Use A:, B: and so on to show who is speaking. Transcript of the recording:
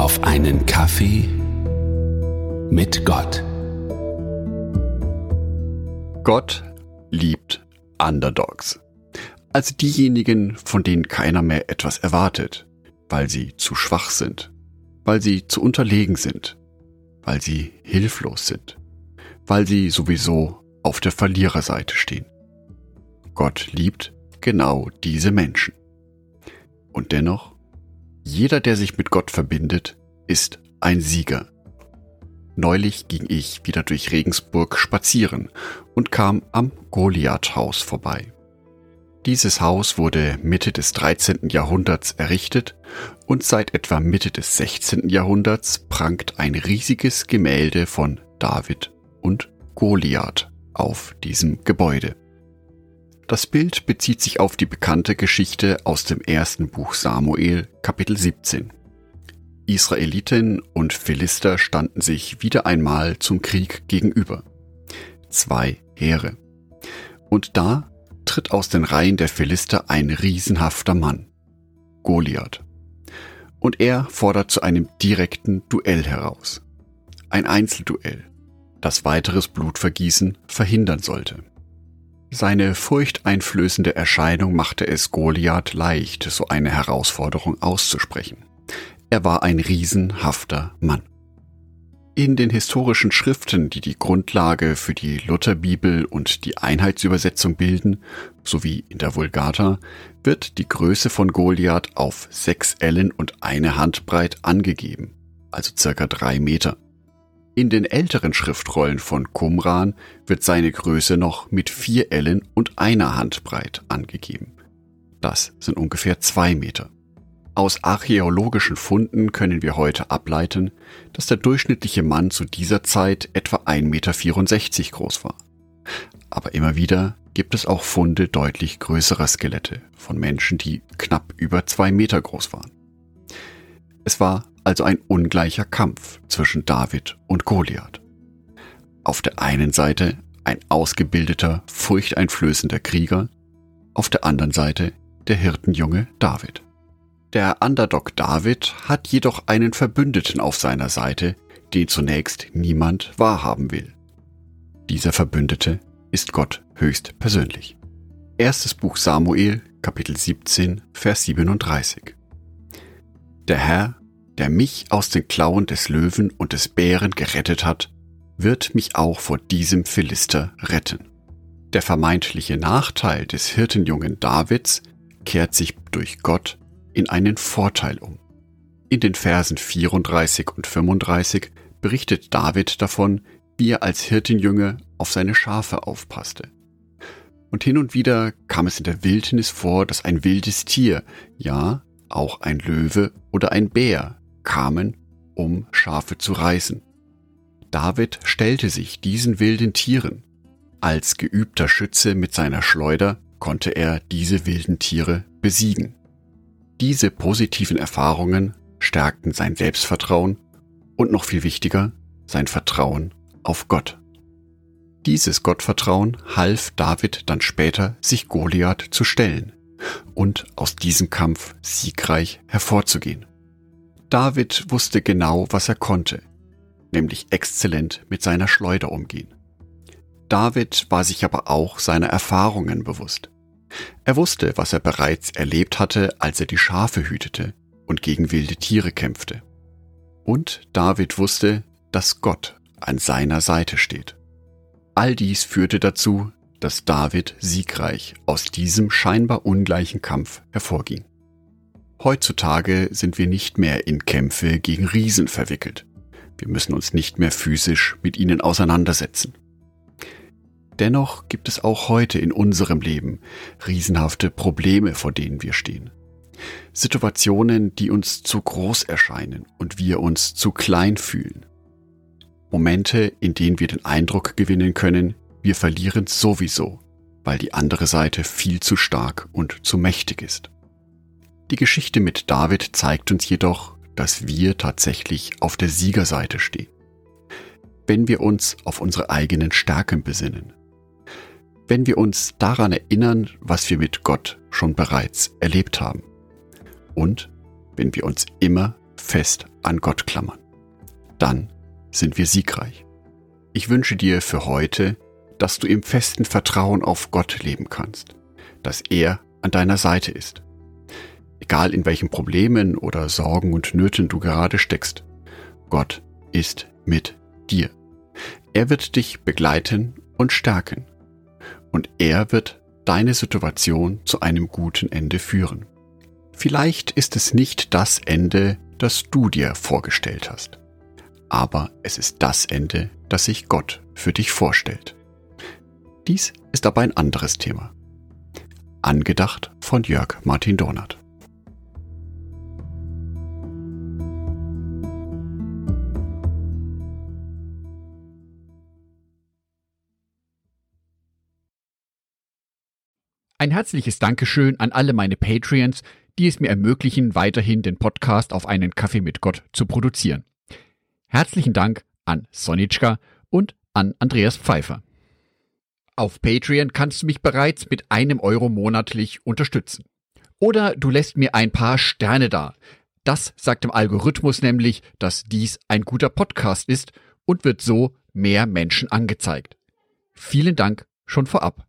A: Auf einen Kaffee mit Gott.
B: Gott liebt Underdogs. Also diejenigen, von denen keiner mehr etwas erwartet, weil sie zu schwach sind, weil sie zu unterlegen sind, weil sie hilflos sind, weil sie sowieso auf der Verliererseite stehen. Gott liebt genau diese Menschen. Und dennoch, jeder, der sich mit Gott verbindet, ist ein Sieger. Neulich ging ich wieder durch Regensburg spazieren und kam am Goliath-Haus vorbei. Dieses Haus wurde Mitte des 13. Jahrhunderts errichtet und seit etwa Mitte des 16. Jahrhunderts prangt ein riesiges Gemälde von David und Goliath auf diesem Gebäude. Das Bild bezieht sich auf die bekannte Geschichte aus dem ersten Buch Samuel, Kapitel 17. Israeliten und Philister standen sich wieder einmal zum Krieg gegenüber. 2 Heere. Und da tritt aus den Reihen der Philister ein riesenhafter Mann, Goliath. Und er fordert zu einem direkten Duell heraus. Ein Einzelduell, das weiteres Blutvergießen verhindern sollte. Seine furchteinflößende Erscheinung machte es Goliath leicht, so eine Herausforderung auszusprechen. Er war ein riesenhafter Mann. In den historischen Schriften, die die Grundlage für die Lutherbibel und die Einheitsübersetzung bilden, sowie in der Vulgata, wird die Größe von Goliath auf 6 Ellen und 1 Handbreit angegeben, also ca. 3 Meter. In den älteren Schriftrollen von Qumran wird seine Größe noch mit 4 Ellen und 1 Handbreit angegeben. Das sind ungefähr 2 Meter. Aus archäologischen Funden können wir heute ableiten, dass der durchschnittliche Mann zu dieser Zeit etwa 1,64 Meter groß war. Aber immer wieder gibt es auch Funde deutlich größerer Skelette von Menschen, die knapp über 2 Meter groß waren. Es war also ein ungleicher Kampf zwischen David und Goliath. Auf der einen Seite ein ausgebildeter, furchteinflößender Krieger, auf der anderen Seite der Hirtenjunge David. Der Underdog David hat jedoch einen Verbündeten auf seiner Seite, den zunächst niemand wahrhaben will. Dieser Verbündete ist Gott höchstpersönlich. Erstes Buch Samuel, Kapitel 17, Vers 37. Der Herr, der mich aus den Klauen des Löwen und des Bären gerettet hat, wird mich auch vor diesem Philister retten. Der vermeintliche Nachteil des Hirtenjungen Davids kehrt sich durch Gott in einen Vorteil um. In den Versen 34 und 35 berichtet David davon, wie er als Hirtenjunge auf seine Schafe aufpasste. Und hin und wieder kam es in der Wildnis vor, dass ein wildes Tier, ja, auch ein Löwe oder ein Bär, kamen, um Schafe zu reißen. David stellte sich diesen wilden Tieren. Als geübter Schütze mit seiner Schleuder konnte er diese wilden Tiere besiegen. Diese positiven Erfahrungen stärkten sein Selbstvertrauen und noch viel wichtiger, sein Vertrauen auf Gott. Dieses Gottvertrauen half David dann später, sich Goliath zu stellen und aus diesem Kampf siegreich hervorzugehen. David wusste genau, was er konnte, nämlich exzellent mit seiner Schleuder umgehen. David war sich aber auch seiner Erfahrungen bewusst. Er wusste, was er bereits erlebt hatte, als er die Schafe hütete und gegen wilde Tiere kämpfte. Und David wusste, dass Gott an seiner Seite steht. All dies führte dazu, dass David siegreich aus diesem scheinbar ungleichen Kampf hervorging. Heutzutage sind wir nicht mehr in Kämpfe gegen Riesen verwickelt. Wir müssen uns nicht mehr physisch mit ihnen auseinandersetzen. Dennoch gibt es auch heute in unserem Leben riesenhafte Probleme, vor denen wir stehen. Situationen, die uns zu groß erscheinen und wir uns zu klein fühlen. Momente, in denen wir den Eindruck gewinnen können, wir verlieren sowieso, weil die andere Seite viel zu stark und zu mächtig ist. Die Geschichte mit David zeigt uns jedoch, dass wir tatsächlich auf der Siegerseite stehen. Wenn wir uns auf unsere eigenen Stärken besinnen, wenn wir uns daran erinnern, was wir mit Gott schon bereits erlebt haben und wenn wir uns immer fest an Gott klammern. Dann sind wir siegreich. Ich wünsche dir für heute, dass du im festen Vertrauen auf Gott leben kannst, dass er an deiner Seite ist. Egal in welchen Problemen oder Sorgen und Nöten du gerade steckst, Gott ist mit dir. Er wird dich begleiten und stärken. Und er wird deine Situation zu einem guten Ende führen. Vielleicht ist es nicht das Ende, das du dir vorgestellt hast. Aber es ist das Ende, das sich Gott für dich vorstellt. Dies ist aber ein anderes Thema. Angedacht von Jörg Martin Donath.
C: Ein herzliches Dankeschön an alle meine Patreons, die es mir ermöglichen, weiterhin den Podcast auf einen Kaffee mit Gott zu produzieren. Herzlichen Dank an Sonitschka und an Andreas Pfeiffer. Auf Patreon kannst du mich bereits mit €1 monatlich unterstützen. Oder du lässt mir ein paar Sterne da. Das sagt dem Algorithmus nämlich, dass dies ein guter Podcast ist und wird so mehr Menschen angezeigt. Vielen Dank schon vorab.